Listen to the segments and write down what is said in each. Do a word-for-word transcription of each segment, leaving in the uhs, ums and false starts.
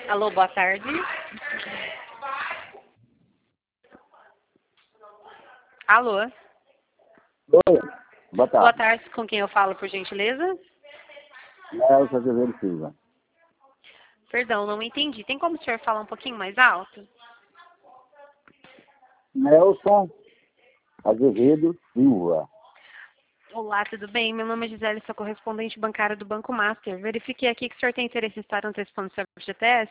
Alô, boa tarde. Alô, Oi, boa boa tarde. tarde, com quem eu falo, por gentileza? Nelson Azevedo Silva. Perdão, não entendi. Tem como o senhor falar um pouquinho mais alto? Nelson Azevedo Silva. Olá, tudo bem? Meu nome é Gisele, sou correspondente bancária do Banco Master. Verifiquei aqui que o senhor tem interesse em estar antecipando seu F G T S.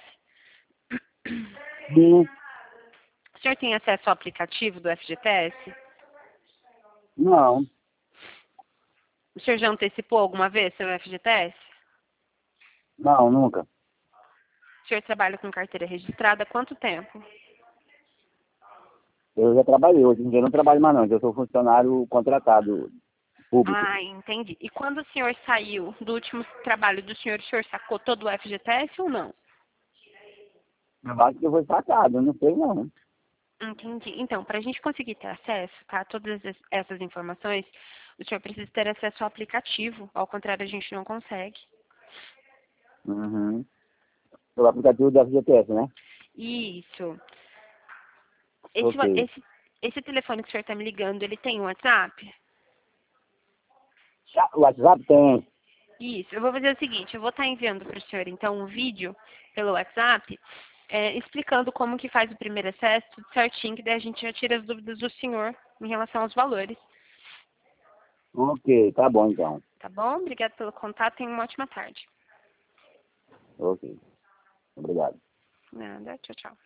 Sim, O senhor tem acesso ao aplicativo do F G T S? não, O senhor já antecipou alguma vez seu F G T S? não, nunca. O senhor trabalha com carteira registrada há quanto tempo? Eu já trabalhei, hoje em dia eu não trabalho mais não, eu sou funcionário contratado público. Ah, entendi. E quando o senhor saiu do último trabalho do senhor, o senhor sacou todo o F G T S ou não? Eu acho que eu vou sacado, eu não sei não. Entendi. Então, para a gente conseguir ter acesso tá, a todas es- essas informações, o senhor precisa ter acesso ao aplicativo. Ao contrário, a gente não consegue. Uhum. O aplicativo da F G T S, né? Isso. Esse, wa- Ok. esse, esse telefone que o senhor está me ligando, ele tem um WhatsApp? Já- O WhatsApp tem. Isso. Eu vou fazer o seguinte, eu vou estar enviando para o senhor, então, um vídeo pelo WhatsApp, é, explicando como que faz o primeiro acesso, tudo certinho, que daí a gente já tira as dúvidas do senhor em relação aos valores. Ok, tá bom então. Tá bom? Obrigada pelo contato. Tenha uma ótima tarde. Ok, obrigado. Nada. Tchau, tchau.